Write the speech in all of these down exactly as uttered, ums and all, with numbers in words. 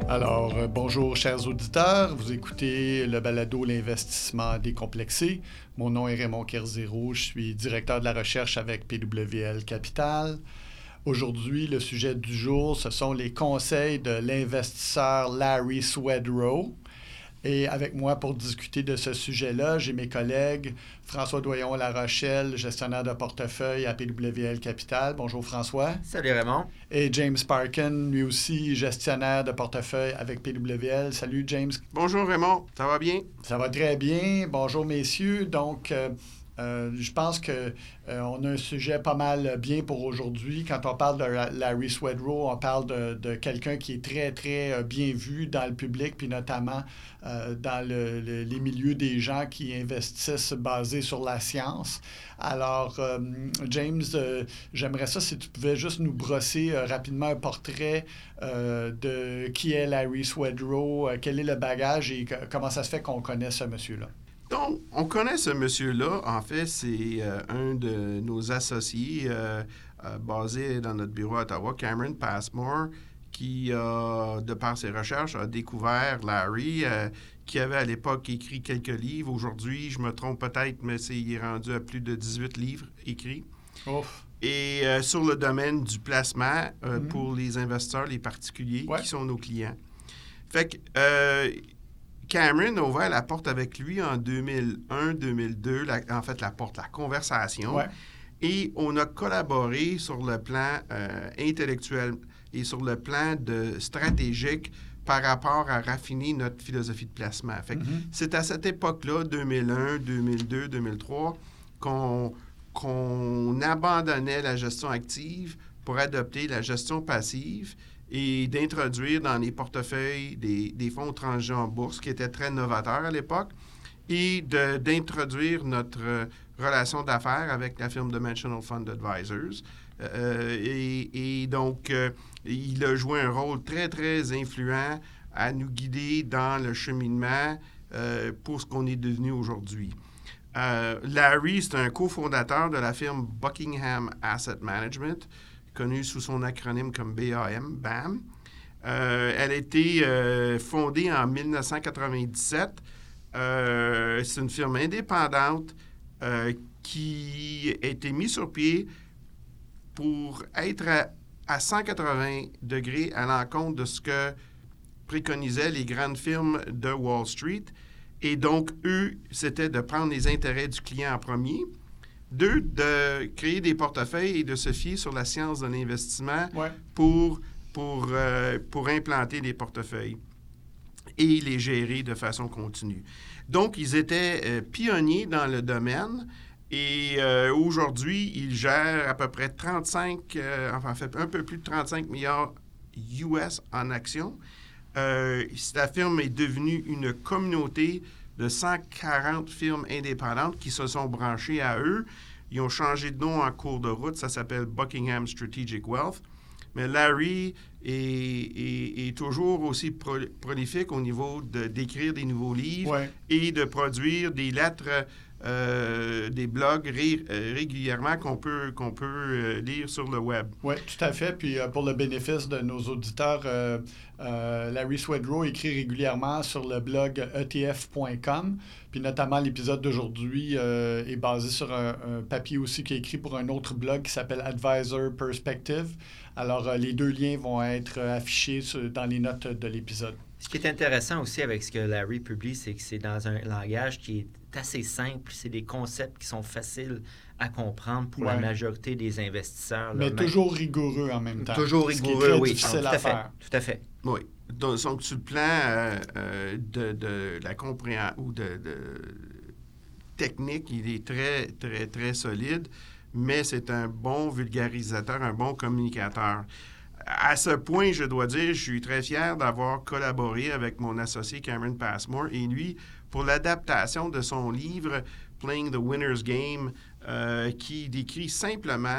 Alors, euh, bonjour chers auditeurs, vous écoutez le balado L'investissement décomplexé. Mon nom est Raymond Kerzero, je suis directeur de la recherche avec P W L Capital. Aujourd'hui, le sujet du jour, ce sont les conseils de l'investisseur Larry Swedroe. Et avec moi pour discuter de ce sujet-là, j'ai mes collègues François Doyon-La Rochelle, gestionnaire de portefeuille à P W L Capital. Bonjour François. Salut Raymond. Et James Parkin, lui aussi gestionnaire de portefeuille avec P W L. Salut James. Bonjour Raymond, ça va bien? Ça va très bien. Bonjour messieurs. Donc, euh, euh, je pense qu'on euh, a un sujet pas mal bien pour aujourd'hui. Quand on parle de Larry Swedroe, on parle de, de quelqu'un qui est très, très bien vu dans le public, puis notamment euh, dans le, le, les milieux des gens qui investissent basés sur la science. Alors, euh, James, euh, j'aimerais ça si tu pouvais juste nous brosser euh, rapidement un portrait euh, de qui est Larry Swedroe, euh, quel est le bagage et que, comment ça se fait qu'on connaît ce monsieur-là. Donc, on connaît ce monsieur-là. En fait, c'est euh, un de nos associés euh, euh, basé dans notre bureau à Ottawa, Cameron Passmore, qui, euh, de par ses recherches, a découvert Larry, euh, qui avait à l'époque écrit quelques livres. Aujourd'hui, je me trompe peut-être, mais c'est, il est rendu à plus de dix-huit livres écrits. Ouf. Et euh, sur le domaine du placement euh, mm-hmm. pour les investisseurs, les particuliers, ouais. qui sont nos clients. Fait que... Euh, Cameron a ouvert la porte avec lui en deux mille un deux mille deux, la, en fait, la porte, la conversation. Ouais. Et on a collaboré sur le plan euh, intellectuel et sur le plan de stratégique par rapport à raffiner notre philosophie de placement. Fait que mm-hmm. c'est à cette époque-là, deux mille un, deux mille deux, deux mille trois, qu'on, qu'on abandonnait la gestion active pour adopter la gestion passive et d'introduire dans les portefeuilles des, des fonds transigés en bourse, qui étaient très novateurs à l'époque, et de, d'introduire notre euh, relation d'affaires avec la firme Dimensional Fund Advisors. Euh, et, et donc, euh, il a joué un rôle très, très influent à nous guider dans le cheminement euh, pour ce qu'on est devenu aujourd'hui. Euh, Larry, c'est un cofondateur de la firme Buckingham Asset Management, connue sous son acronyme comme B A M, B A M. Euh, elle a été euh, fondée en dix-neuf cent quatre-vingt-dix-sept. Euh, c'est une firme indépendante euh, qui a été mise sur pied pour être à, à cent quatre-vingts degrés à l'encontre de ce que préconisaient les grandes firmes de Wall Street. Et donc, eux, c'était de prendre les intérêts du client en premier. Deux, de créer des portefeuilles et de se fier sur la science de l'investissement ouais. pour, pour, euh, pour implanter des portefeuilles et les gérer de façon continue. Donc, ils étaient euh, pionniers dans le domaine et euh, aujourd'hui, ils gèrent à peu près trente-cinq, euh, enfin, en fait, un peu plus de trente-cinq milliards U S en actions. Euh, la firme est devenue une communauté de cent quarante firmes indépendantes qui se sont branchées à eux. Ils ont changé de nom en cours de route. Ça s'appelle Buckingham Strategic Wealth. Mais Larry est, est, est toujours aussi pro, prolifique au niveau de, d'écrire des nouveaux livres ouais. et de produire des lettres, euh, des blogs ré, euh, régulièrement qu'on peut, qu'on peut euh, lire sur le web. Oui, tout à fait. Puis euh, pour le bénéfice de nos auditeurs, euh, euh, Larry Swedroe écrit régulièrement sur le blog E T F point com. Puis notamment, l'épisode d'aujourd'hui euh, est basé sur un, un papier aussi qui est écrit pour un autre blog qui s'appelle Advisor Perspective. Alors, euh, les deux liens vont être affichés sur, dans les notes de l'épisode. Ce qui est intéressant aussi avec ce que Larry publie, c'est que c'est dans un langage qui est assez simple. C'est des concepts qui sont faciles à comprendre pour ouais. la majorité des investisseurs. Mais là, toujours même. rigoureux en même temps. Toujours rigoureux, oui. difficile tout à, à faire. Fait, tout à fait. Oui. Donc, donc sur le plan euh, euh, de, de la compréhension ou de, de technique, il est très, très, très solide, mais c'est un bon vulgarisateur, un bon communicateur. À ce point, je dois dire, je suis très fier d'avoir collaboré avec mon associé Cameron Passmore et lui pour l'adaptation de son livre « Playing the Winner's Game », euh, qui décrit simplement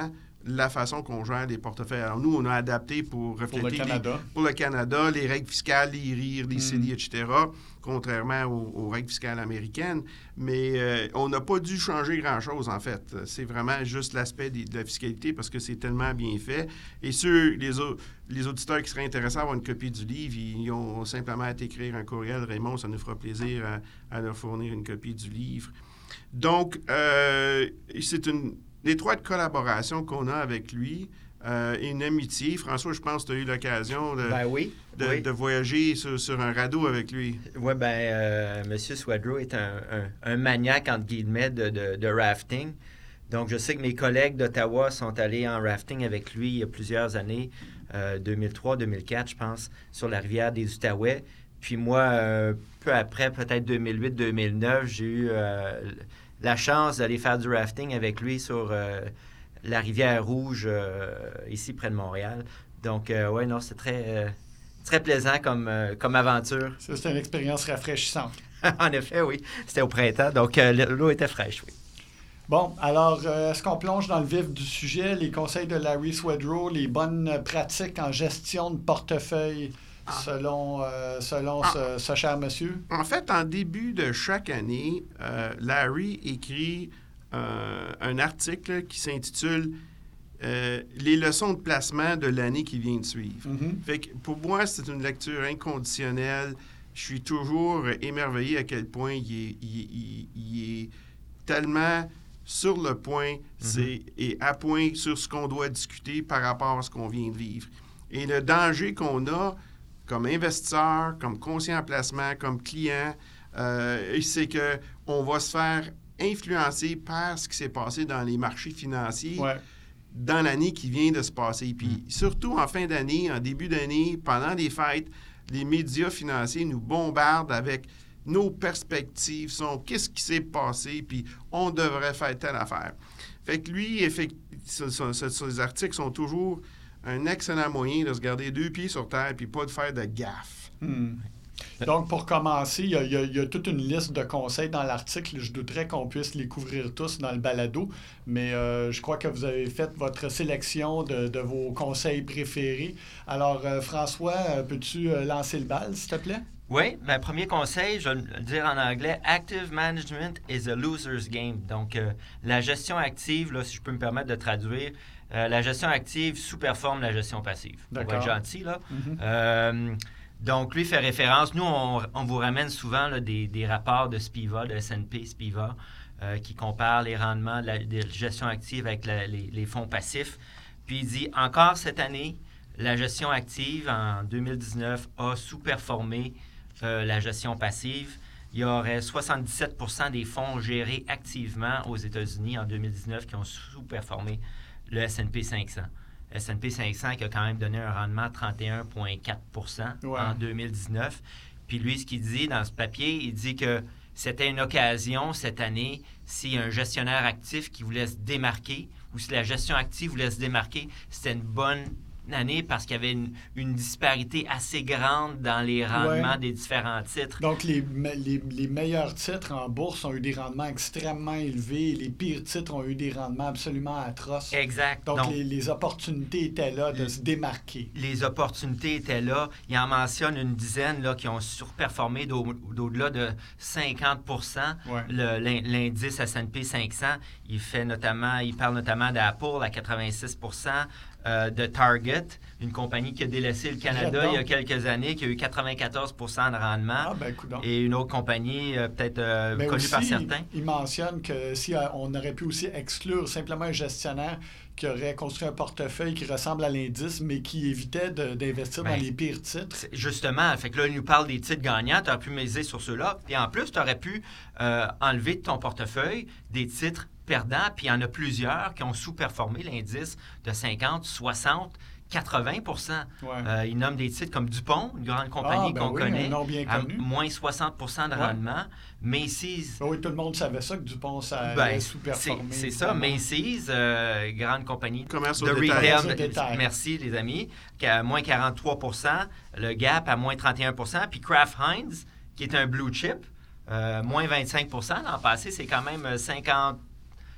la façon qu'on gère les portefeuilles. Alors, nous, on a adapté pour refléter... Pour le Canada. Les, pour le Canada, les règles fiscales, les R I R, les C E L I, Mm. et cetera, contrairement aux, aux règles fiscales américaines. Mais euh, on n'a pas dû changer grand-chose, en fait. C'est vraiment juste l'aspect des, de la fiscalité parce que c'est tellement bien fait. Et ceux, les, les auditeurs qui seraient intéressés à avoir une copie du livre, ils ont simplement à t'écrire un courriel. Raymond, ça nous fera plaisir à, à leur fournir une copie du livre. Donc, euh, c'est une étroite collaboration qu'on a avec lui, euh, une amitié. François, je pense que tu as eu l'occasion de, ben oui, de, oui. de voyager sur, sur un radeau avec lui. Oui, bien, euh, M. Swadrow est un, un, un maniaque, entre guillemets, de, de, de rafting. Donc, je sais que mes collègues d'Ottawa sont allés en rafting avec lui il y a plusieurs années, euh, deux mille trois deux mille quatre, je pense, sur la rivière des Outaouais. Puis moi, euh, peu après, peut-être deux mille huit deux mille neuf, j'ai eu euh, la chance d'aller faire du rafting avec lui sur euh, la rivière Rouge, euh, ici près de Montréal. Donc, euh, oui, non, c'est très, euh, très plaisant comme, euh, comme aventure. Ça, c'est une expérience rafraîchissante. En effet, oui. C'était au printemps, donc euh, l'eau était fraîche, oui. Bon, alors, euh, est-ce qu'on plonge dans le vif du sujet, les conseils de Larry Swedroe, les bonnes pratiques en gestion de portefeuille ah. selon, euh, selon ah. ce, ce cher monsieur? En fait, en début de chaque année, euh, Larry écrit euh, un article qui s'intitule euh, « Les leçons de placement de l'année qui vient de suivre mm-hmm. ». Fait que pour moi, c'est une lecture inconditionnelle. Je suis toujours émerveillé à quel point il est, il, il, il est tellement... sur le point, mm-hmm. c'est, et à point sur ce qu'on doit discuter par rapport à ce qu'on vient de vivre. Et le danger qu'on a comme investisseur, comme conseiller en placement, comme client, euh, c'est qu'on va se faire influencer par ce qui s'est passé dans les marchés financiers ouais. dans l'année qui vient de se passer. Puis mm-hmm. surtout en fin d'année, en début d'année, pendant les fêtes, les médias financiers nous bombardent avec... nos perspectives sont qu'est-ce qui s'est passé, puis on devrait faire telle affaire. Fait que lui, effectivement, ses articles sont toujours un excellent moyen de se garder deux pieds sur terre puis pas de faire de gaffe. Hmm. Donc, pour commencer, il y, a, il, y a, il y a toute une liste de conseils dans l'article. Je douterais qu'on puisse les couvrir tous dans le balado, mais euh, je crois que vous avez fait votre sélection de, de vos conseils préférés. Alors, euh, François, peux-tu lancer le bal, s'il te plaît? Oui, mon premier conseil, je vais le dire en anglais, « Active management is a loser's game ». Donc, euh, la gestion active, là, si je peux me permettre de traduire, euh, la gestion active sous-performe la gestion passive. D'accord. On va être gentil, là. Mm-hmm. Euh, donc, lui fait référence, nous, on, on vous ramène souvent là, des, des rapports de SPIVA, de S and P SPIVA, euh, qui comparent les rendements de la, de la gestion active avec la, les, les fonds passifs. Puis, il dit, encore cette année, la gestion active, en deux mille dix-neuf, a sous-performé Euh, la gestion passive. Il y aurait soixante-dix-sept pour cent des fonds gérés activement aux États-Unis en deux mille dix-neuf qui ont sous-performé le S and P cinq cents. Le S and P cinq cents qui a quand même donné un rendement de trente et un virgule quatre pour cent ouais. en deux mille dix-neuf. Puis lui, ce qu'il dit dans ce papier, il dit que c'était une occasion cette année, si un gestionnaire actif qui voulait se démarquer ou si la gestion active voulait se démarquer, c'était une bonne année parce qu'il y avait une, une disparité assez grande dans les rendements ouais. des différents titres. Donc, les, les, les meilleurs titres en bourse ont eu des rendements extrêmement élevés et les pires titres ont eu des rendements absolument atroces. Exact. Donc, Donc les, les opportunités étaient là de les, se démarquer. Les opportunités étaient là. Il en mentionne une dizaine là, qui ont surperformé d'au, d'au-delà de cinquante pour cent. Ouais. Le, l'indice S and P cinq cents, il, fait notamment, il parle notamment d'Apple à quatre-vingt-six pour cent. Euh, de Target, une compagnie qui a délaissé le Canada il y a quelques années, qui a eu quatre-vingt-quatorze pour cent de rendement. Ah, ben, et une autre compagnie, euh, peut-être euh, connue aussi, par certains. Il mentionne que si euh, on aurait pu aussi exclure simplement un gestionnaire qui aurait construit un portefeuille qui ressemble à l'indice, mais qui évitait de, d'investir ben, dans les pires titres. Justement. Fait que là, il nous parle des titres gagnants. Tu aurais pu miser sur ceux-là. Et en plus, tu aurais pu euh, enlever de ton portefeuille des titres perdants, puis il y en a plusieurs qui ont sous-performé l'indice de cinquante, soixante, quatre-vingts pour cent. Ouais. Euh, il nomme des titres comme Dupont, une grande compagnie ah, ben qu'on oui, connaît, bien à connu. moins soixante pour cent de ouais. rendement. Macy's... Ben oui, tout le monde savait ça, que Dupont, ça ben, allait sous-performer. C'est, c'est ça, Macy's, euh, grande compagnie Commerce de au retail. détail. Merci, les amis, qui a moins quarante-trois pour cent. Le Gap à moins trente et un pour cent. Puis Kraft Heinz, qui est un blue chip, euh, moins vingt-cinq pour cent. L'an passé, c'est quand même cinquante...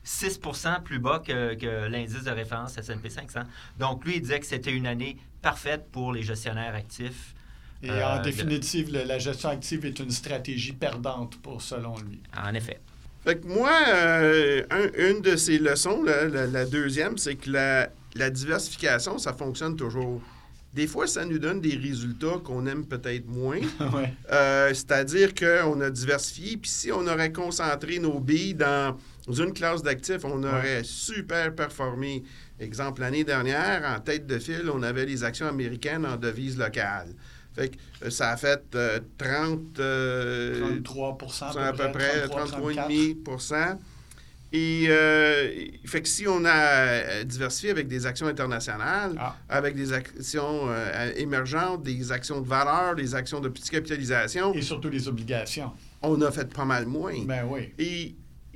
six pour cent plus bas que, que l'indice de référence S and P cinq cents. Donc, lui, il disait que c'était une année parfaite pour les gestionnaires actifs. Et euh, en définitive, de... la gestion active est une stratégie perdante, pour, selon lui. En effet. Fait que moi, euh, un, une de ces leçons, là, la, la deuxième, c'est que la, la diversification, ça fonctionne toujours. Des fois, ça nous donne des résultats qu'on aime peut-être moins. Ouais. Euh, c'est-à-dire qu'on a diversifié, puis si on aurait concentré nos billes dans une classe d'actifs, on aurait ouais. super performé. Exemple, l'année dernière, en tête de file, on avait les actions américaines en devise locale. Fait que euh, ça a fait euh, trente... Euh, trente-trois pour cent à peu près, près, trente-trois virgule cinq pour cent. Et euh, fait que si on a diversifié avec des actions internationales, ah. avec des actions euh, émergentes, des actions de valeur, des actions de petite capitalisation... Et surtout les obligations. On a fait pas mal moins. Ben oui. Et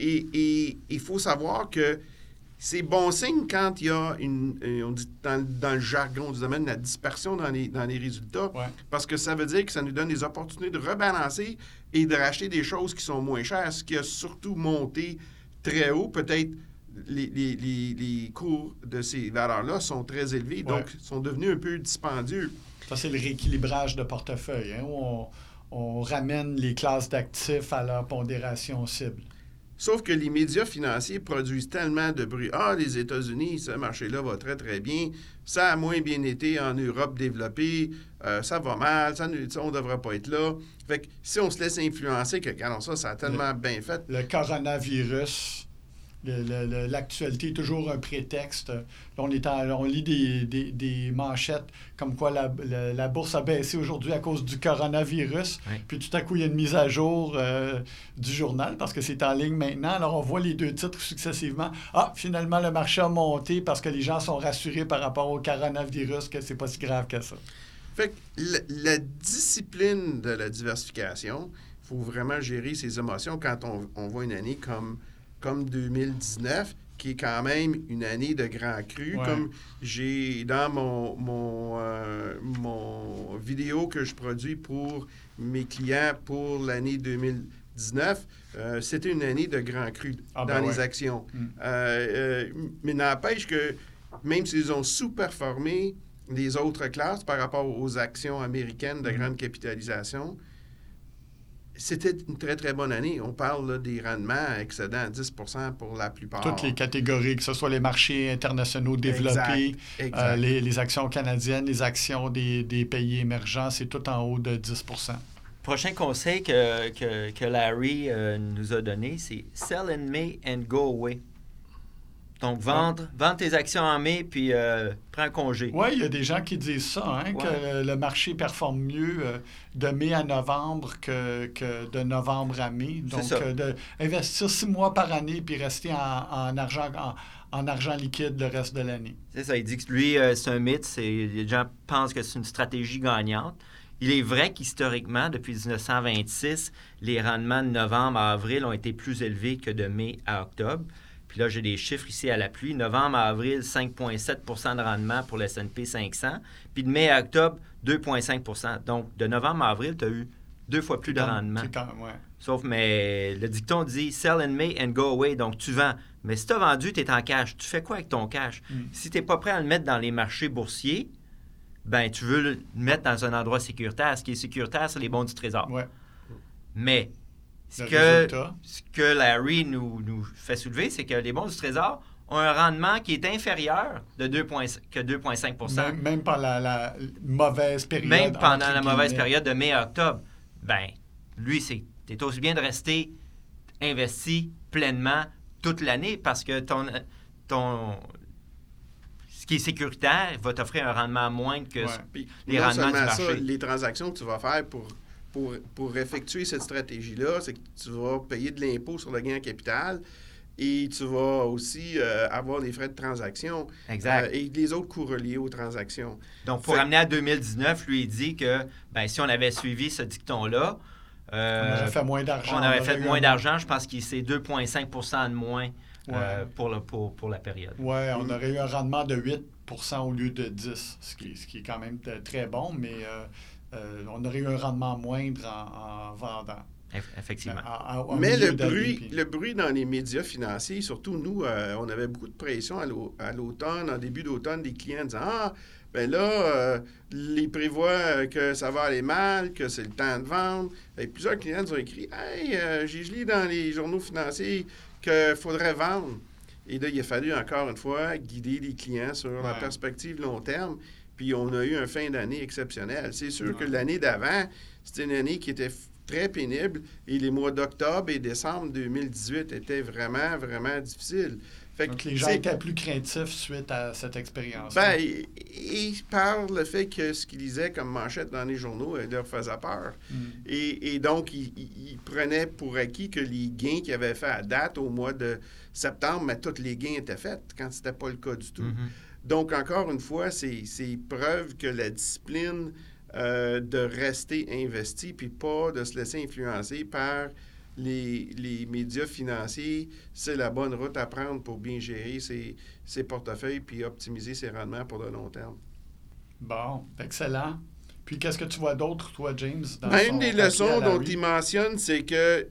il et, et, faut savoir que c'est bon signe quand il y a une... On dit dans, dans le jargon du domaine, la dispersion dans les, dans les résultats, ouais. parce que ça veut dire que ça nous donne des opportunités de rebalancer et de racheter des choses qui sont moins chères, ce qui a surtout monté très haut. Peut-être les, les, les, les cours de ces valeurs-là sont très élevés, ouais. donc sont devenus un peu dispendieux. Ça, c'est le rééquilibrage de portefeuille, hein, où on, on ramène les classes d'actifs à leur pondération cible. Sauf que les médias financiers produisent tellement de bruit. Ah, les États-Unis, ce marché-là va très, très bien. Ça a moins bien été en Europe développée. Euh, ça va mal. Ça, on ne devrait pas être là. Fait que si on se laisse influencer, que quand ça, ça a tellement le, bien fait. Le coronavirus, le, le, l'actualité est toujours un prétexte. Là, on, est en, on lit des, des, des manchettes comme quoi la, la, la bourse a baissé aujourd'hui à cause du coronavirus. Oui. Puis tout à coup, il y a une mise à jour euh, du journal parce que c'est en ligne maintenant. Alors, on voit les deux titres successivement. Ah, finalement, le marché a monté parce que les gens sont rassurés par rapport au coronavirus que c'est pas si grave que ça. Fait que la, la discipline de la diversification, il faut vraiment gérer ses émotions quand on, on voit une année comme... comme deux mille dix-neuf, qui est quand même une année de grand cru. Ouais. Comme j'ai dans mon, mon, euh, mon vidéo que je produis pour mes clients pour l'année deux mille dix-neuf, euh, c'était une année de grand cru ah, dans ben les ouais. actions. Mm. Euh, euh, mais n'empêche que même s'ils ont sous-performé les autres classes par rapport aux actions américaines de mm. grande capitalisation, c'était une très, très bonne année. On parle là, des rendements excédant dix pour cent pour la plupart. Toutes les catégories, que ce soit les marchés internationaux développés, exact, exact. Euh, les, les actions canadiennes, les actions des, des pays émergents, c'est tout en haut de dix pour cent. Prochain conseil que, que, que Larry euh, nous a donné, c'est « Sell in May and go away ». Donc, vendre, ouais. vendre tes actions en mai, puis euh, prends congé. Oui, il y a des gens qui disent ça, hein, ouais. que le marché performe mieux euh, de mai à novembre que, que de novembre à mai. Donc, euh, de, investir six mois par année, puis rester en, en, argent, en, en argent liquide le reste de l'année. C'est ça. Il dit que lui, euh, c'est un mythe. C'est, les gens pensent que c'est une stratégie gagnante. Il est vrai qu'historiquement, depuis dix-neuf cent vingt-six, les rendements de novembre à avril ont été plus élevés que de mai à octobre. Puis là, j'ai des chiffres ici à l'appui. Novembre à avril, cinq virgule sept pour cent de rendement pour le S and P cinq cents. Puis de mai à octobre, deux virgule cinq pour cent. Donc, de novembre à avril, tu as eu deux fois plus de rendement. C'est quand même, ouais. Sauf, mais le dicton dit « Sell in May and go away ». Donc, tu vends. Mais si tu as vendu, tu es en cash. Tu fais quoi avec ton cash? Mm. Si tu n'es pas prêt à le mettre dans les marchés boursiers, ben tu veux le mettre dans un endroit sécuritaire. Ce qui est sécuritaire, c'est les bons du Trésor. Ouais. Mais... Ce que, ce que Larry nous, nous fait soulever, c'est que les bons du Trésor ont un rendement qui est inférieur de deux que deux virgule cinq pour cent. Même, même pendant la, la mauvaise période. Même pendant la mauvaise période de mai à octobre. Bien, lui, c'est t'es aussi bien de rester investi pleinement toute l'année parce que ton, ton ce qui est sécuritaire va t'offrir un rendement moindre que ouais. les non rendements du marché. Ça, les transactions que tu vas faire pour... Pour, pour effectuer cette stratégie-là, c'est que tu vas payer de l'impôt sur le gain en capital et tu vas aussi euh, avoir des frais de transaction exact. Euh, et les autres coûts reliés aux transactions. Donc, pour fait... amener à deux mille dix-neuf, lui, il dit que ben, si on avait suivi ce dicton-là, euh, on aurait fait moins d'argent. On aurait fait moins un... d'argent. Je pense que c'est deux virgule cinq pour cent de moins ouais. euh, pour, le, pour, pour la période. Oui, on mm. aurait eu un rendement de huit pour cent au lieu de dix, ce qui, ce qui est quand même très bon, mais... Euh, Euh, on aurait eu un rendement moindre en, en vendant. Effectivement. À, à, Mais le bruit, puis... le bruit dans les médias financiers, surtout nous, euh, on avait beaucoup de pression à, l'au- à l'automne, en début d'automne, des clients disant « Ah, ben là, euh, ils prévoient que ça va aller mal, que c'est le temps de vendre. » Et plusieurs clients nous ont écrit « Hey, euh, j'ai lu dans les journaux financiers qu'il faudrait vendre. » Et là, il a fallu encore une fois guider les clients sur ouais. la perspective long terme. Puis on a eu un fin d'année exceptionnel. C'est sûr ouais. que l'année d'avant, c'était une année qui était très pénible et les mois d'octobre et décembre deux mille dix-huit étaient vraiment, vraiment difficiles. Fait Donc, que les gens c'est... étaient plus craintifs suite à cette expérience. Ben, ils parlent le fait que ce qu'ils lisaient comme manchette dans les journaux leur faisait peur. Mm. Et, et donc, ils, ils prenaient pour acquis que les gains qu'ils avaient faits à date au mois de septembre, mais tous les gains étaient faits quand ce n'était pas le cas du tout. Mm-hmm. Donc, encore une fois, c'est, c'est preuve que la discipline euh, de rester investi puis pas de se laisser influencer par Les, les médias financiers, c'est la bonne route à prendre pour bien gérer ses, ses portefeuilles puis optimiser ses rendements pour le long terme. Bon, excellent. Puis qu'est-ce que tu vois d'autre, toi, James? Dans ben, son une des leçons dont il mentionne, c'est que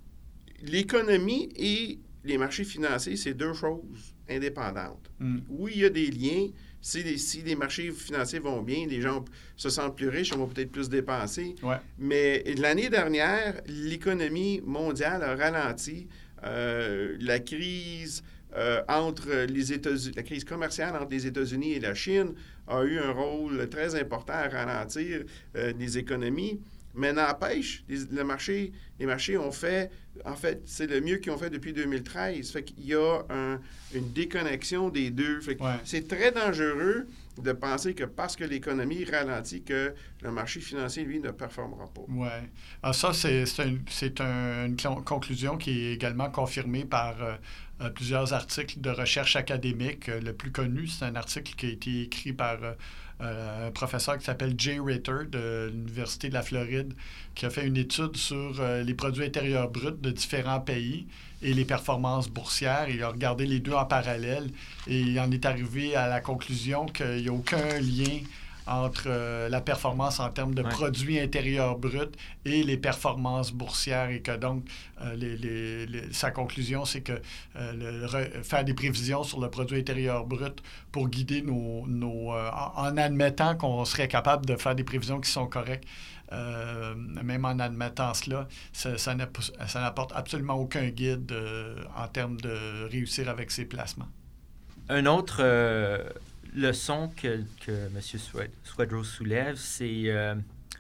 l'économie et les marchés financiers, c'est deux choses indépendantes. Mm. Oui, il y a des liens. Si les, si les marchés financiers vont bien, les gens se sentent plus riches, on va peut-être plus dépenser. Ouais. Mais l'année dernière, l'économie mondiale a ralenti. Euh, la crise euh, entre les États-Unis, la crise commerciale entre les États-Unis et la Chine a eu un rôle très important à ralentir euh, les économies. Mais n'empêche, les, le marché, les marchés ont fait, en fait, c'est le mieux qu'ils ont fait depuis deux mille treize. Fait qu'il y a un, une déconnexion des deux. Fait que ouais. C'est très dangereux de penser que parce que l'économie ralentit, que le marché financier, lui, ne performera pas. Oui. Alors ça, c'est, c'est, un, c'est un, une conclusion qui est également confirmée par euh, plusieurs articles de recherche académique. Le plus connu, c'est un article qui a été écrit par... Euh, Euh, un professeur qui s'appelle Jay Ritter de l'Université de la Floride, qui a fait une étude sur euh, les produits intérieurs bruts de différents pays et les performances boursières. Il a regardé les deux en parallèle et il en est arrivé à la conclusion qu'il n'y a aucun lien entre euh, la performance en termes de ouais. produits intérieurs bruts et les performances boursières et que donc euh, les, les, les, sa conclusion, c'est que euh, le, re, faire des prévisions sur le produit intérieur brut pour guider nos... nos euh, en, en admettant qu'on serait capable de faire des prévisions qui sont correctes, euh, même en admettant cela, ça, ça, ça n'apporte absolument aucun guide euh, en termes de réussir avec ses placements. Un autre... Euh... leçon que, que M. Swedroe soulève, c'est euh,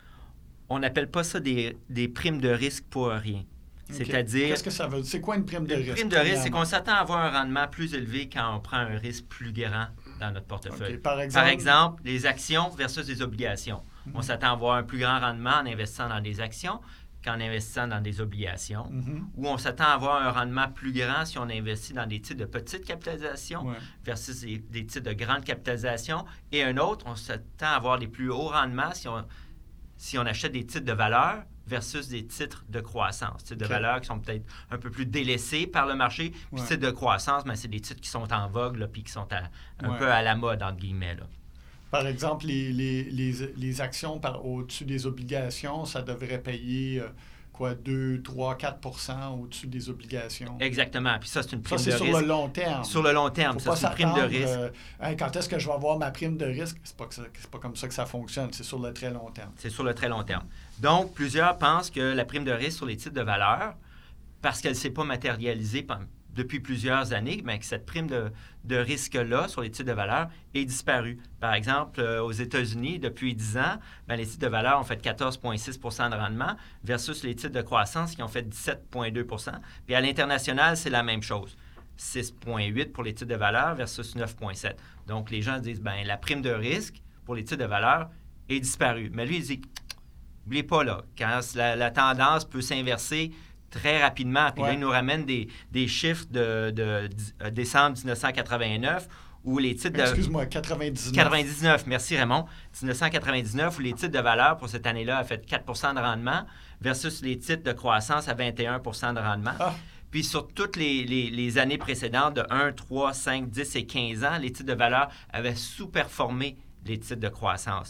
on n'appelle pas ça des, des primes de risque pour rien. Okay. C'est-à-dire... Qu'est-ce que ça veut dire? C'est quoi une prime de une risque? Une prime de risque, c'est qu'on s'attend à avoir un rendement plus élevé quand on prend un risque plus grand dans notre portefeuille. Okay. Par exemple... Par exemple, les actions versus les obligations. Mm-hmm. On s'attend à avoir un plus grand rendement en investissant dans des actions qu'en investissant dans des obligations, mm-hmm. ou on s'attend à avoir un rendement plus grand si on investit dans des titres de petite capitalisation ouais. versus des, des titres de grande capitalisation, et un autre, on s'attend à avoir des plus hauts rendements si on, si on achète des titres de valeur versus des titres de croissance. Titres de okay. valeur qui sont peut-être un peu plus délaissés par le marché, puis ouais. titres de croissance, mais c'est des titres qui sont en vogue, là, puis qui sont à, un ouais. peu à la mode, entre guillemets, là. Par exemple, les, les, les, les actions par, au-dessus des obligations, ça devrait payer euh, quoi, deux, trois, quatre pour cent au-dessus des obligations. Exactement. Puis ça, c'est une prime ça, c'est de sur risque. le long terme. Sur le long terme, Faut ça, c'est une prime de risque. Euh, hey, quand est-ce que je vais avoir ma prime de risque? C'est pas, que ça, c'est pas comme ça que ça fonctionne. C'est sur le très long terme. C'est sur le très long terme. Donc, plusieurs pensent que la prime de risque sur les titres de valeur, parce qu'elle ne s'est pas matérialisée depuis plusieurs années, bien que cette prime de, de risque-là sur les titres de valeur est disparue. Par exemple, euh, aux États-Unis, depuis dix ans, bien, les titres de valeur ont fait quatorze virgule six pour cent de rendement versus les titres de croissance qui ont fait dix-sept virgule deux pour cent. Puis à l'international, c'est la même chose. six virgule huit pour les titres de valeur versus neuf virgule sept. Donc, les gens disent, bien, la prime de risque pour les titres de valeur est disparue. Mais lui, il dit, n'oubliez pas, là, quand la, la tendance peut s'inverser très rapidement. Puis ouais. là, il nous ramène des, des chiffres de, de, de décembre dix-neuf cent quatre-vingt-neuf où les titres de... Excuse-moi, quatre-vingt-dix-neuf. quatre-vingt-dix-neuf, merci Raymond. dix-neuf cent quatre-vingt-dix-neuf où les titres de valeur pour cette année-là a fait quatre pour cent de rendement versus les titres de croissance à vingt et un pour cent de rendement. Ah. Puis sur toutes les, les, les années précédentes de un, trois, cinq, dix et quinze ans, les titres de valeur avaient sous-performé les titres de croissance.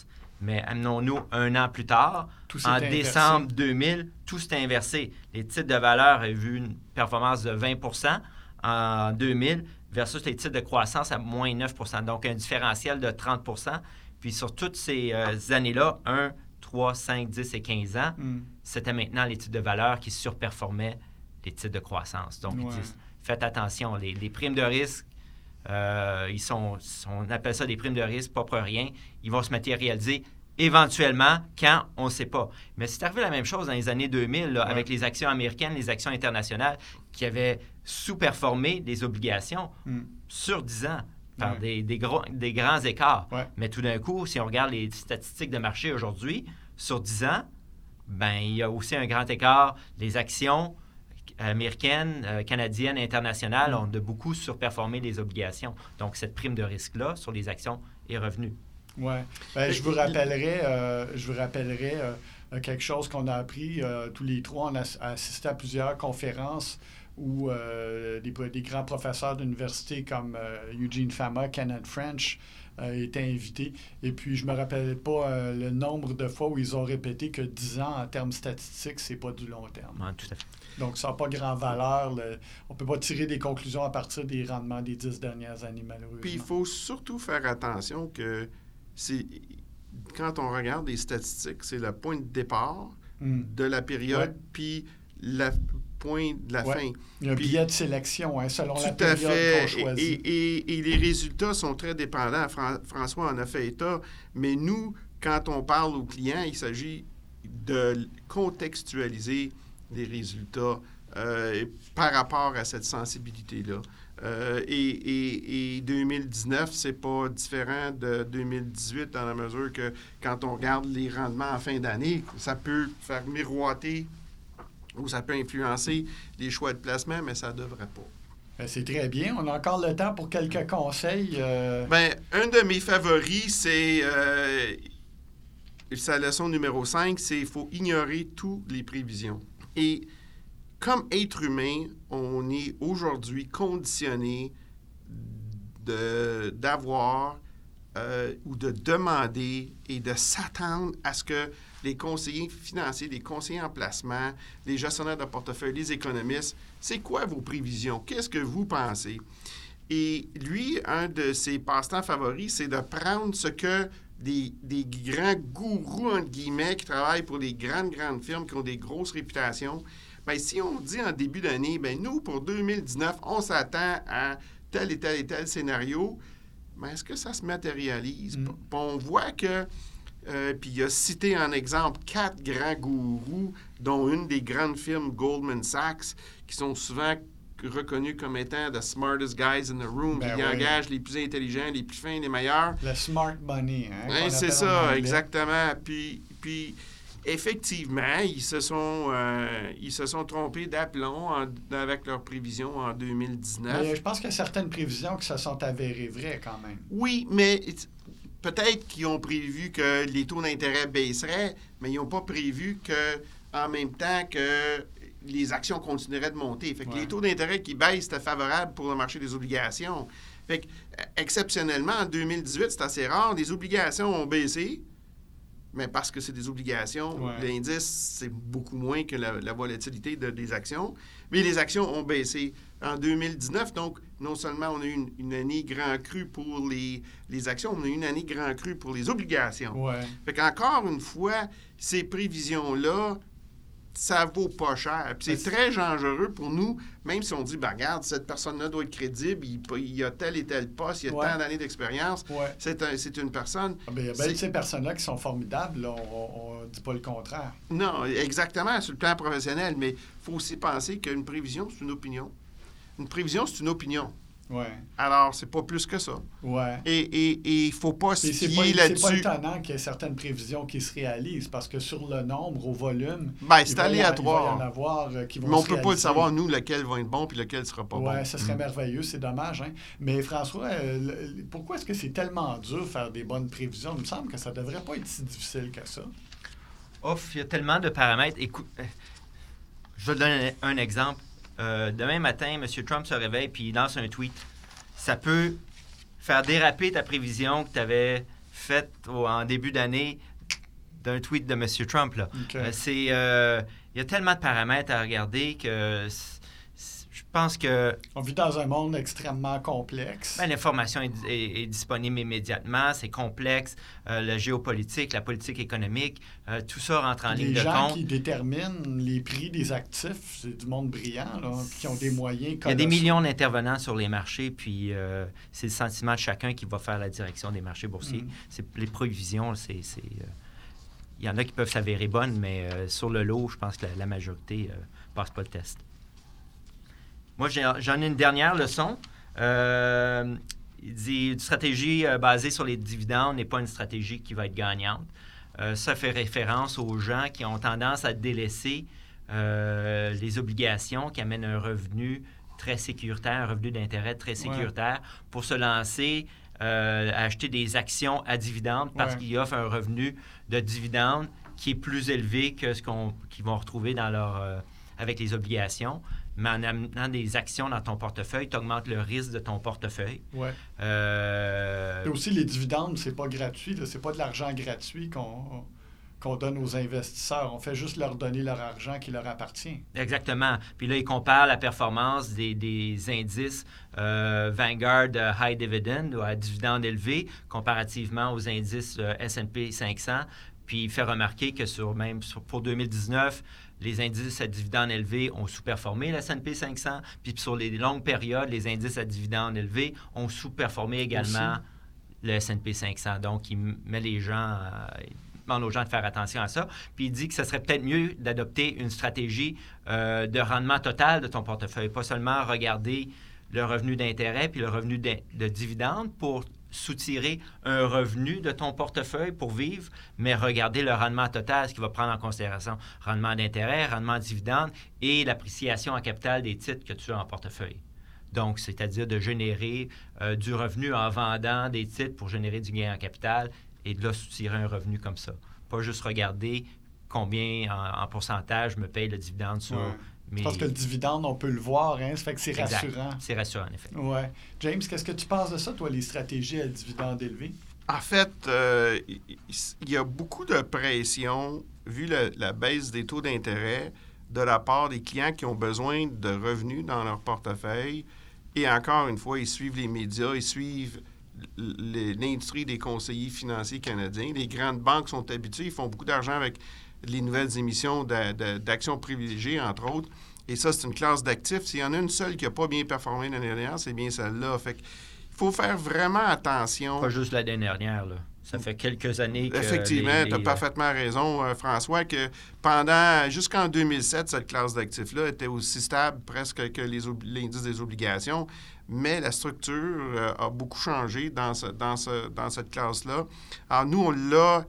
Mais amenons-nous un an plus tard, en décembre deux mille, tout s'est inversé. Les titres de valeur ont vu une performance de vingt pour cent en deux mille versus les titres de croissance à moins neuf pour cent. Donc, un différentiel de trente pour cent. Puis, sur toutes ces euh, années-là, un, trois, cinq, dix et quinze ans, mm. c'était maintenant les titres de valeur qui surperformaient les titres de croissance. Donc, ouais. disent, faites attention. Les, les primes de risque, euh, ils sont, on appelle ça des primes de risque, pas pour rien. Ils vont se matérialiser éventuellement quand on ne sait pas. Mais c'est arrivé la même chose dans les années deux mille, là, ouais. avec les actions américaines, les actions internationales qui avaient sous-performé des obligations mm. sur dix ans par ouais. des, des, gros, des grands écarts. Ouais. Mais tout d'un coup, si on regarde les statistiques de marché aujourd'hui, sur dix ans, ben, il y a aussi un grand écart. Les actions américaines, euh, canadiennes, internationales mm. ont de beaucoup surperformé les obligations. Donc, cette prime de risque-là sur les actions est revenue. Oui. Ben, je vous rappellerai, euh, je vous rappellerai euh, quelque chose qu'on a appris euh, tous les trois. On a assisté à plusieurs conférences où euh, des, des grands professeurs d'université comme euh, Eugene Fama, Kenneth French euh, étaient invités. Et puis, je ne me rappelle pas euh, le nombre de fois où ils ont répété que dix ans, en termes statistiques, c'est pas du long terme. Ouais, tout à fait. Donc, ça n'a pas grand valeur. Le, on ne peut pas tirer des conclusions à partir des rendements des dix dernières années, malheureusement. Puis, il faut surtout faire attention que c'est, quand on regarde les statistiques, c'est le point de départ mm. de la période, ouais. puis le point de la ouais. fin. Il y a un puis, billet de sélection, hein, selon la période fait. qu'on choisit. Et, et, et les résultats sont très dépendants. Fran- François en a fait état, mais nous, quand on parle aux clients, il s'agit de contextualiser les résultats euh, par rapport à cette sensibilité-là. Euh, et, et, et deux mille dix-neuf, c'est pas différent de deux mille dix-huit dans la mesure que quand on regarde les rendements en fin d'année, ça peut faire miroiter ou ça peut influencer les choix de placement, mais ça ne devrait pas. Ben, c'est très bien. On a encore le temps pour quelques conseils. Euh... Bien, un de mes favoris, c'est euh, sa leçon numéro cinq, c'est qu'il faut ignorer toutes les prévisions. Et comme être humain, on est aujourd'hui conditionné de, d'avoir euh, ou de demander et de s'attendre à ce que les conseillers financiers, les conseillers en placement, les gestionnaires de portefeuille, les économistes, c'est quoi vos prévisions? Qu'est-ce que vous pensez? Et lui, un de ses passe-temps favoris, c'est de prendre ce que des, des grands gourous, entre guillemets, qui travaillent pour des grandes, grandes firmes, qui ont des grosses réputations. Bien, si on dit en début d'année, bien, nous, pour deux mille dix-neuf, on s'attend à tel et tel et tel scénario, bien, est-ce que ça se matérialise? Mm. Puis on voit que, euh, puis il a cité en exemple quatre grands gourous, dont une des grandes firmes Goldman Sachs, qui sont souvent reconnus comme étant the smartest guys in the room, ben qui oui. engagent les plus intelligents, les plus fins, les meilleurs. Le smart money, hein? Ouais, c'est ça, exactement. Puis... puis effectivement, ils se sont, euh, ils se sont trompés d'aplomb en, avec leurs prévisions en deux mille dix-neuf. Mais je pense qu'il y a certaines prévisions qui se sont avérées vraies quand même. Oui, mais peut-être qu'ils ont prévu que les taux d'intérêt baisseraient, mais ils n'ont pas prévu qu'en même temps que les actions continueraient de monter. Fait que ouais. les taux d'intérêt qui baissent, c'était favorable pour le marché des obligations. Fait que, exceptionnellement, en deux mille dix-huit, c'est assez rare, les obligations ont baissé. Mais parce que c'est des obligations, ouais. l'indice, c'est beaucoup moins que la, la volatilité de, des actions. Mais les actions ont baissé en deux mille dix-neuf. Donc, non seulement on a eu une, une année grand cru pour les, les actions, on a eu une année grand cru pour les obligations. Ouais. Fait qu'encore une fois, ces prévisions-là, ça vaut pas cher. Puis c'est, c'est très dangereux pour nous, même si on dit, ben regarde, cette personne-là doit être crédible, il, il a tel et tel poste, il a ouais. tant d'années d'expérience, ouais. c'est, un, c'est une personne... Ah, ben, il y a bien de ces personnes-là qui sont formidables, là, on ne dit pas le contraire. Non, exactement, sur le plan professionnel, mais il faut aussi penser qu'une prévision, c'est une opinion. Une prévision, c'est une opinion. Ouais. Alors, c'est pas plus que ça. Ouais. Et il ne faut pas se fier là-dessus. C'est pas étonnant qu'il y ait certaines prévisions qui se réalisent, parce que sur le nombre, au volume, ben, c'est aléatoire. Il va y en avoir qui vont Mais on ne peut réaliser. Pas le savoir, nous, lequel va être bon et lequel ne sera pas ouais, bon. Oui, ça serait mmh. merveilleux, c'est dommage. Hein? Mais François, euh, pourquoi est-ce que c'est tellement dur de faire des bonnes prévisions? Il me semble que ça ne devrait pas être si difficile que ça. Ouf, il y a tellement de paramètres. Écoute, euh, je vais te donner un, un exemple. Euh, demain matin, M. Trump se réveille et il lance un tweet. Ça peut faire déraper ta prévision que tu avais faite au, en début d'année d'un tweet de M. Trump. Là. Okay. Euh, c'est, euh, il y a tellement de paramètres à regarder que je pense que... On vit dans un monde extrêmement complexe. Ben, l'information est, est, est disponible immédiatement, c'est complexe. Euh, la géopolitique, la politique économique, euh, tout ça rentre en les ligne de compte. Les gens qui déterminent les prix des actifs, c'est du monde brillant, là, qui ont des moyens colossaux. Il y a des millions d'intervenants sur les marchés, puis euh, c'est le sentiment de chacun qui va faire la direction des marchés boursiers. Mm. C'est, les prévisions, c'est... c'est euh, il y en a qui peuvent s'avérer bonnes, mais euh, sur le lot, je pense que la, la majorité ne euh, passe pas le test. Moi, j'ai, j'en ai une dernière leçon. Euh, il dit une stratégie euh, basée sur les dividendes n'est pas une stratégie qui va être gagnante. Euh, ça fait référence aux gens qui ont tendance à délaisser euh, les obligations qui amènent un revenu très sécuritaire, un revenu d'intérêt très sécuritaire, ouais. pour se lancer euh, à acheter des actions à dividendes parce ouais. qu'ils offrent un revenu de dividendes qui est plus élevé que ce qu'on, qu'ils vont retrouver dans leur, euh, avec les obligations. Mais en amenant des actions dans ton portefeuille, tu augmentes le risque de ton portefeuille. Oui. Euh... Et aussi, les dividendes, c'est pas gratuit. Là. C'est pas de l'argent gratuit qu'on, qu'on donne aux investisseurs. On fait juste leur donner leur argent qui leur appartient. Exactement. Puis là, ils comparent la performance des, des indices euh, Vanguard High Dividend, ou à dividende élevé, comparativement aux indices euh, S and P cinq cents. Puis il fait remarquer que sur même sur, pour deux mille dix-neuf, les indices à dividendes élevés ont sous-performé le S and P cinq cents, puis sur les longues périodes, les indices à dividendes élevés ont sous-performé également aussi le S and P cinq cents. Donc, il met les gens, euh, il demande aux gens de faire attention à ça. Puis il dit que ce serait peut-être mieux d'adopter une stratégie euh, de rendement total de ton portefeuille, pas seulement regarder le revenu d'intérêt puis le revenu de, de dividendes pour soutirer un revenu de ton portefeuille pour vivre, mais regarder le rendement total, ce qui va prendre en considération rendement d'intérêt, rendement de dividende et l'appréciation en capital des titres que tu as en portefeuille. Donc, c'est-à-dire de générer euh, du revenu en vendant des titres pour générer du gain en capital et de là soutirer un revenu comme ça. Pas juste regarder combien en, en pourcentage me paye le dividende sur... Ouais. Mais... Parce que le dividende, on peut le voir, hein? Ça fait que c'est exact. rassurant. C'est rassurant, en effet. Oui. James, qu'est-ce que tu penses de ça, toi, les stratégies à dividende élevé? En fait, euh, il y a beaucoup de pression, vu la, la baisse des taux d'intérêt, de la part des clients qui ont besoin de revenus dans leur portefeuille. Et encore une fois, ils suivent les médias, ils suivent l'industrie des conseillers financiers canadiens. Les grandes banques sont habituées, ils font beaucoup d'argent avec les nouvelles émissions de, de, d'actions privilégiées, entre autres. Et ça, c'est une classe d'actifs. S'il y en a une seule qui n'a pas bien performé l'année dernière, c'est bien celle-là. Fait qu'il faut faire vraiment attention. Pas juste l'année dernière, là. Ça fait quelques années que... Effectivement, tu as les... parfaitement raison, euh, François, que pendant, jusqu'en deux mille sept, cette classe d'actifs-là était aussi stable presque que les, l'indice des obligations, mais la structure euh, a beaucoup changé dans, ce, dans, ce, dans cette classe-là. Alors, nous, on l'a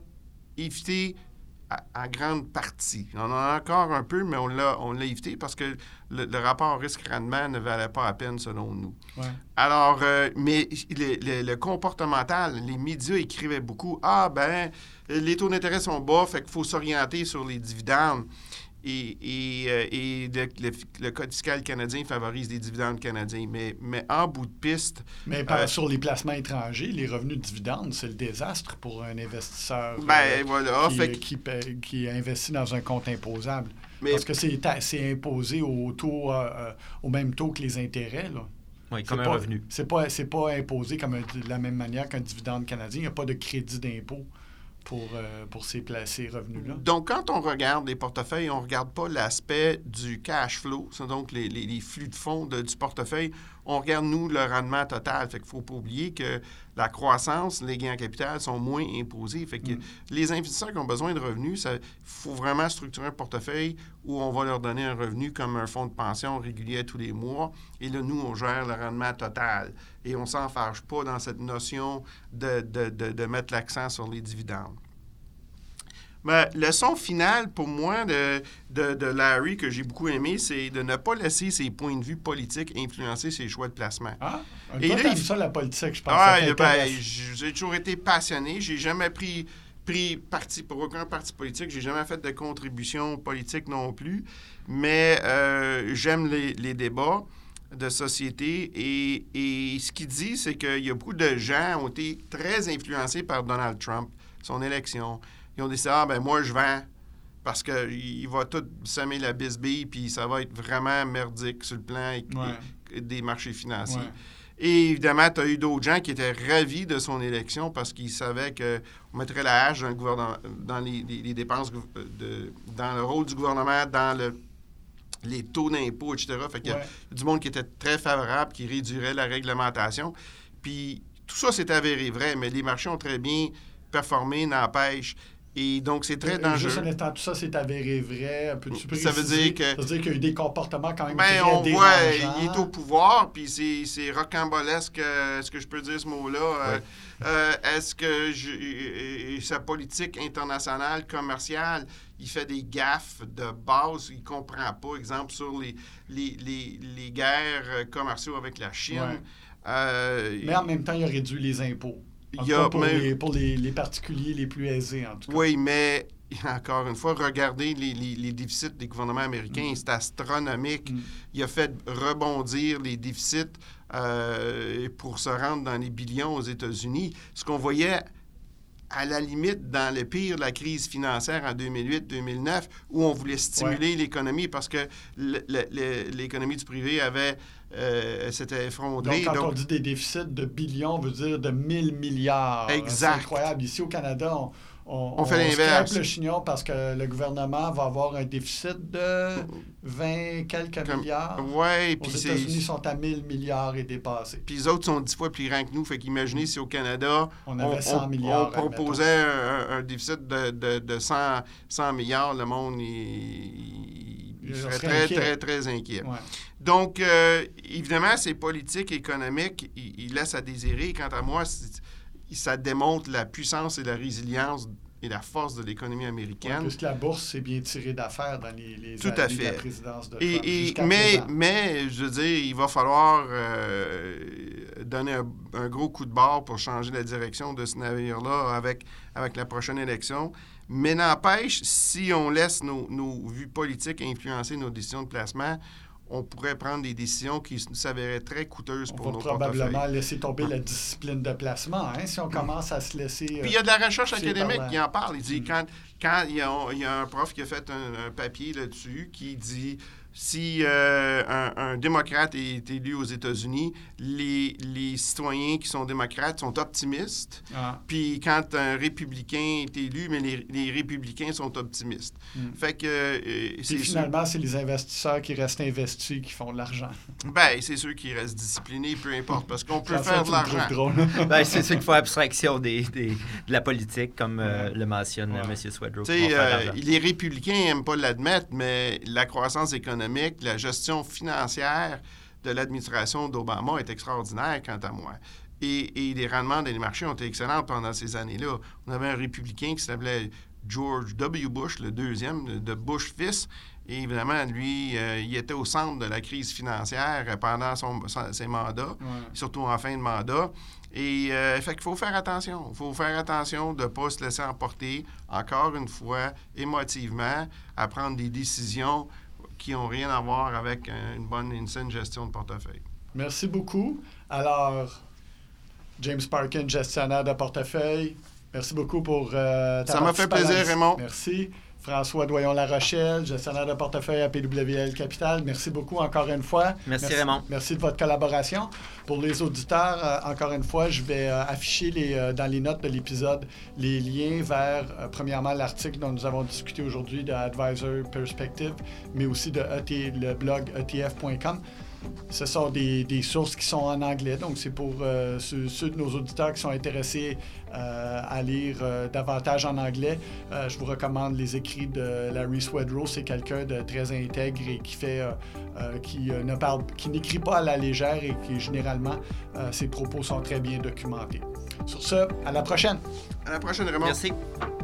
évité en grande partie. On en a encore un peu, mais on l'a, on l'a évité parce que le, le rapport risque-rendement ne valait pas la peine, selon nous. Ouais. Alors, euh, mais le, le, le comportemental, les médias écrivaient beaucoup « Ah, ben, les taux d'intérêt sont bas, fait qu'il faut s'orienter sur les dividendes. » Et, et, euh, et le, le, le Code fiscal canadien favorise les dividendes canadiens. Mais, mais en bout de piste... Mais par, euh, sur les placements étrangers, les revenus de dividendes, c'est le désastre pour un investisseur ben, euh, voilà, qui, fait... qui, qui, qui investit dans un compte imposable. Mais... Parce que c'est, c'est imposé au, taux, euh, au même taux que les intérêts, là. Oui, comme c'est un pas, revenu. C'est pas, c'est pas imposé comme un, de la même manière qu'un dividende canadien. Il n'y a pas de crédit d'impôt pour, euh, pour ces, ces revenus-là. Donc, quand on regarde les portefeuilles, on ne regarde pas l'aspect du cash flow, c'est donc les, les, les flux de fonds de, du portefeuille. On regarde, nous, le rendement total. Fait qu'il ne faut pas oublier que la croissance, les gains en capital sont moins imposés. Fait que mm. les investisseurs qui ont besoin de revenus, il faut vraiment structurer un portefeuille où on va leur donner un revenu comme un fonds de pension régulier tous les mois. Et là, nous, on gère le rendement total. Et on ne s'enfarge pas dans cette notion de, de, de, de mettre l'accent sur les dividendes. Mais leçon finale pour moi de, de, de Larry, que j'ai beaucoup aimé, c'est de ne pas laisser ses points de vue politiques influencer ses choix de placement. Ah, et toi, là, t'aimes il... ça, la politique, je pense. Ah, ben, j'ai toujours été passionné. J'ai jamais pris, pris parti pour aucun parti politique. J'ai jamais fait de contribution politique non plus. Mais euh, j'aime les, les débats de société. Et, et ce qu'il dit, c'est qu'il y a beaucoup de gens qui ont été très influencés par Donald Trump, son élection. ils ont décidé, ah, ben moi, je vends parce qu'il va tout semer la bisbille, puis ça va être vraiment merdique sur le plan ouais. des marchés financiers. Ouais. Et évidemment, tu as eu d'autres gens qui étaient ravis de son élection parce qu'ils savaient qu'on mettrait la hache dans, le gouvernement, dans les, les, les dépenses, de, dans le rôle du gouvernement, dans le, les taux d'impôt, et cetera. Fait qu'il ouais. y a du monde qui était très favorable, qui réduirait la réglementation. Puis tout ça s'est avéré vrai, mais les marchés ont très bien performé, n'empêche. Et donc, c'est très dangereux. Juste en étant tout ça, c'est avéré vrai. Peux-tu préciser? Ça veut dire que... Ça veut dire qu'il y a eu des comportements quand même ben, très on dérangeants. voit, il est au pouvoir, puis c'est, c'est rocambolesque, euh, est-ce que je peux dire ce mot-là? Euh, oui. euh, est-ce que je, sa politique internationale, commerciale, il fait des gaffes de base, il ne comprend pas, exemple, sur les, les, les, les guerres commerciales avec la Chine. Ouais. Euh, Mais en même temps, il a réduit les impôts. Il y a, pour mais, les, pour les, les particuliers les plus aisés, en tout cas. Oui, mais encore une fois, regardez les, les, les déficits des gouvernements américains, mm. c'est astronomique. Mm. Il a fait rebondir les déficits euh, pour se rendre dans les billions aux États-Unis. Ce qu'on voyait à la limite dans le pire de la crise financière en deux mille huit deux mille neuf, où on voulait stimuler ouais. l'économie parce que le, le, le, l'économie du privé avait euh, s'était effondrée. Donc, quand Donc, on dit des déficits de billions, on veut dire de mille milliards. Exact. C'est incroyable. Ici, au Canada, on, on, on fait on l'inverse. scrape le chignon parce que le gouvernement va avoir un déficit de vingt quelques Comme, milliards. Oui. Aux États-Unis, ils sont à mille milliards et dépassés. Puis les autres sont dix fois plus grands que nous. Fait qu'imaginez si au Canada, on, avait cent milliards, on proposait un, un déficit de, de, de cent, cent milliards, le monde, il, il serait très, inquiet. très, très, très inquiet. Ouais. Donc, euh, évidemment, ces politiques économiques, ils, ils laissent à désirer. Quant à moi, ça démontre la puissance et la résilience et la force de l'économie américaine. Ouais, puisque la bourse s'est bien tirée d'affaire dans les, les Tout à années fait. de la présidence de et, Trump. Et, mais, mais, je veux dire, il va falloir euh, donner un, un gros coup de barre pour changer la direction de ce navire-là avec, avec la prochaine élection. Mais n'empêche, si on laisse nos, nos vues politiques influencer nos décisions de placement, on pourrait prendre des décisions qui s'avéraient très coûteuses on pour nos portefeuilles. On va probablement laisser tomber la discipline de placement, hein, si on commence à se laisser... Puis il y a de la recherche académique la... qui en parle. Il dit, mm. quand, quand il, y a, il y a un prof qui a fait un, un papier là-dessus qui dit... Si euh, un, un démocrate est élu aux États-Unis, les, les citoyens qui sont démocrates sont optimistes. Ah. Puis quand un républicain est élu, mais les, les républicains sont optimistes. Mm. Fait que... Euh, c'est finalement, sûr. C'est les investisseurs qui restent investis qui font de l'argent. Ben, c'est ceux qui restent disciplinés, peu importe, parce qu'on peut faire de l'argent. Ben, c'est ceux qui font abstraction des, des, de la politique, comme euh, le mentionne ouais. M. Swedroe. Euh, les républicains n'aiment pas l'admettre, mais la croissance économique, la gestion financière de l'administration d'Obama est extraordinaire, quant à moi. Et, et les rendements des marchés ont été excellents pendant ces années-là. On avait un républicain qui s'appelait George W. Bush, le deuxième, de Bush fils. Et évidemment, lui, euh, il était au centre de la crise financière pendant son, son, ses mandats, ouais. surtout en fin de mandat. Et euh, fait qu'il faut faire attention. Il faut faire attention de ne pas se laisser emporter, encore une fois, émotivement, à prendre des décisions qui n'ont rien à voir avec une bonne, une saine gestion de portefeuille. Merci beaucoup. Alors, James Parkin, gestionnaire de portefeuille, merci beaucoup pour euh, ta Ça m'a fait plaisir, Raymond. Merci. François Doyon-La Rochelle, gestionnaire de portefeuille à P W L Capital. Merci beaucoup encore une fois. Merci, merci Raymond. Merci de votre collaboration. Pour les auditeurs, euh, encore une fois, je vais euh, afficher les, euh, dans les notes de l'épisode les liens vers, euh, premièrement, l'article dont nous avons discuté aujourd'hui de Advisor Perspective, mais aussi de E T, le blog E T F point com. Ce sont des, des sources qui sont en anglais, donc c'est pour euh, ceux, ceux de nos auditeurs qui sont intéressés euh, à lire euh, davantage en anglais. Euh, je vous recommande les écrits de Larry Swedroe. C'est quelqu'un de très intègre et qui fait, euh, euh, qui euh, ne parle, qui n'écrit pas à la légère et qui généralement euh, ses propos sont très bien documentés. Sur ce, à la prochaine. À la prochaine, Raymond. Merci.